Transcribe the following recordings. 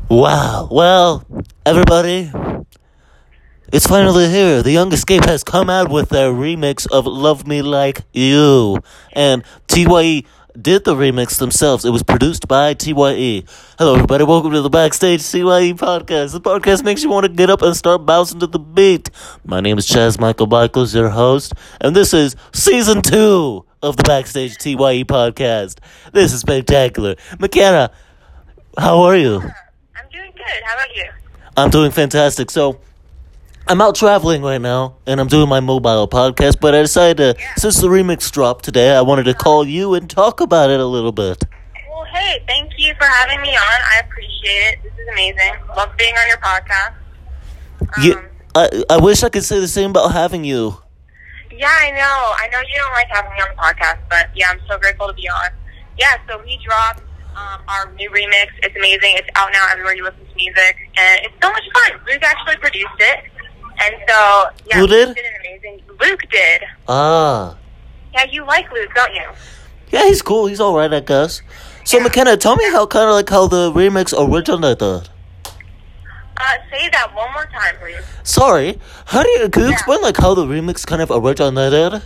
Wow. Well, everybody, it's finally here. The Young Escape has come out with their remix of Love Me Like You. And TYE did the remix themselves. It was produced by TYE. Hello, everybody. Welcome to the Backstage TYE podcast. The podcast makes you want to get up and start bouncing to the beat. My name is Chaz Michael Michaels, your host. And this is Season 2 of the Backstage TYE podcast. This is spectacular. McKenna, how are you? I'm doing good. How about you? I'm doing fantastic. So, I'm out traveling right now, and I'm doing my mobile podcast, but I decided since the remix dropped today, I wanted to call you and talk about it a little bit. Well, hey, thank you for having me on. I appreciate it. This is amazing. Love being on your podcast. I wish I could say the same about having you. Yeah, I know. I know you don't like having me on the podcast, but yeah, I'm so grateful to be on. Yeah, so we dropped our new remix. It's amazing. It's out now everywhere you listen to music, and it's so much fun. Luke actually produced it. And so, yeah, Who did? Luke did an amazing. Luke did. Ah. Yeah, you like Luke, don't you? Yeah, he's cool. He's all right, I guess. So, Yeah. McKenna, tell me how the remix originated. Say that one more time, please. Sorry, can you explain how the remix kind of originated?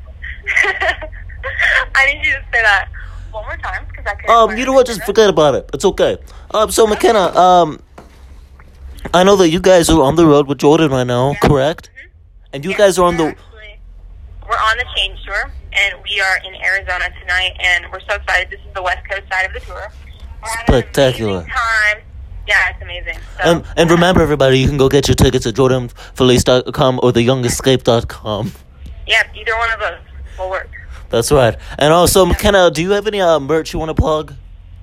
I need you to say that one more time because I couldn't. You know what? Just forget about it. It's okay. So McKenna, I know that you guys are on the road with Jordan right now, correct? Mm-hmm. And you guys are on the. We're on the Change Tour, and we are in Arizona tonight, and we're so excited. This is the West Coast side of the tour. We're having an Spectacular. amazing time. Yeah, it's amazing. So, And remember, everybody, you can go get your tickets at jordanfelice.com or theyoungescape.com. yeah, either one of those will work. That's right. And also, McKenna, do you have any merch you want to plug?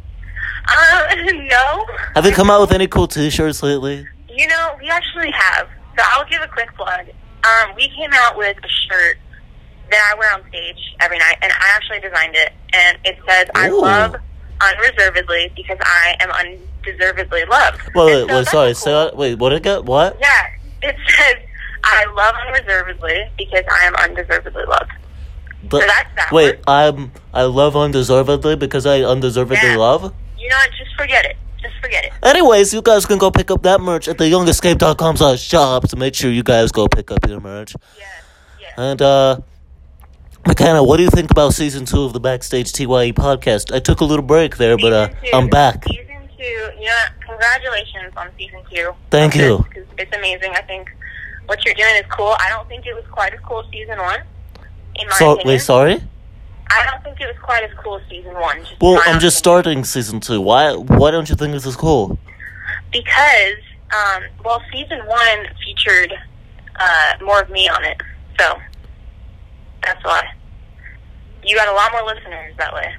No. Have you come out with any cool T-shirts lately? You know, we actually have. So I'll give a quick plug. We came out with a shirt that I wear on stage every night, and I actually designed it. And it says, I Ooh. love unreservedly because I am undeservedly loved. Wait, sorry. What did it get? What? Yeah, it says, I love unreservedly because I am undeservedly loved. But, so that's that wait, one. I love undeservedly because I undeservedly love? You know what? Just forget it. Just forget it. Anyways, you guys can go pick up that merch at theyoungescape.com/shop, so make sure you guys go pick up your merch. Yes. And, McKenna, what do you think about Season 2 of the Backstage TYE podcast? I took a little break there, but I'm back. Season 2, you know what? Congratulations on Season 2. Thank you. Because it's amazing. I think what you're doing is cool. I don't think it was quite as cool as Season 1, in my opinion. Wait, sorry? I don't think it was quite as cool as Season 1. Well, I'm just starting Season 2. Why don't you think this is cool? Because, Season 1 featured more of me on it. So, that's why. You got a lot more listeners that way.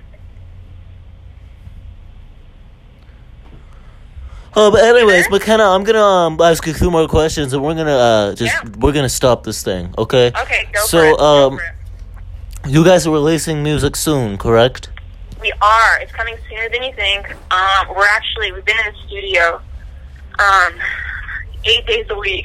But anyways, McKenna, I'm gonna ask you a few more questions, and we're gonna stop this thing, okay? Okay, go for it. Go for it. You guys are releasing music soon, correct? We are. It's coming sooner than you think. We've been in the studio 8 days a week.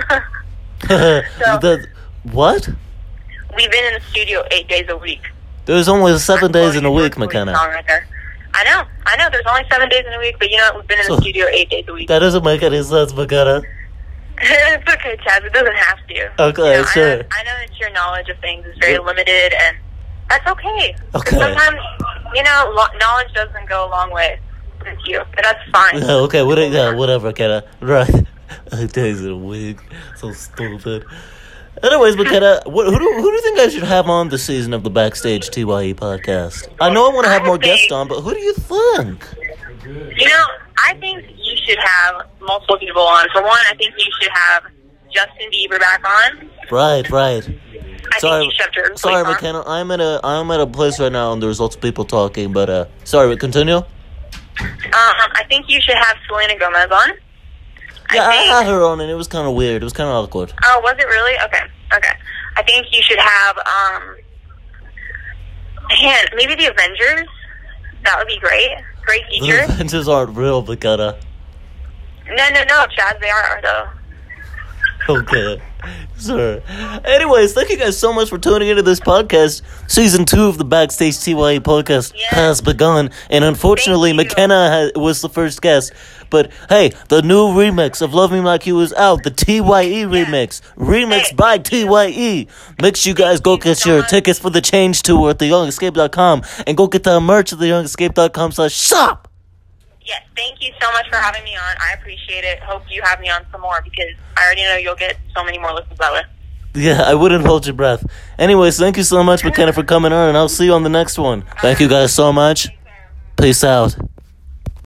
What? We've been in the studio 8 days a week. There's only 7 days in a week, McKenna. Right there. I know. There's only 7 days in a week, but you know what? We've been in the studio 8 days a week. That doesn't make any sense, McKenna. It's okay, Chaz. It doesn't have to. Okay, sure. I know that your knowledge of things is very limited, and that's okay. Okay. Sometimes, knowledge doesn't go a long way with you, but that's fine. Yeah, okay, whatever, McKenna. Right. 8 days in a week. So stupid. Anyways, McKenna, who do you think I should have on this season of the Backstage TYE podcast? I know I want to have more guests on, but who do you think? I think you should have multiple people on. For one, I think you should have Justin Bieber back on. Right. I think you should have Jordan Sorry, on. McKenna. I'm at a place right now, and there's lots of people talking. But sorry, continue. I think you should have Selena Gomez on. Yeah, I had her on, and it was kind of weird. It was kind of awkward. Oh, was it really? Okay. I think you should have, maybe the Avengers. That would be great. Great feature. The Avengers aren't real, McKenna. No, Chaz, they are, though. Okay, sir. Anyways, thank you guys so much for tuning into this podcast. Season 2 of the Backstage TYE podcast has begun, and unfortunately, McKenna was the first guest. But hey, the new remix of Love Me Like You is out. The TYE remix by TYE. Make sure you guys go get your tickets for the Change Tour at theyoungescape.com and go get the merch at theyoungescape.com/shop. Yes, thank you so much for having me on. I appreciate it. Hope you have me on some more because I already know you'll get so many more listens that way. Yeah, I wouldn't hold your breath. Anyways, thank you so much, McKenna, for coming on, and I'll see you on the next one. Thank you guys so much. Peace out.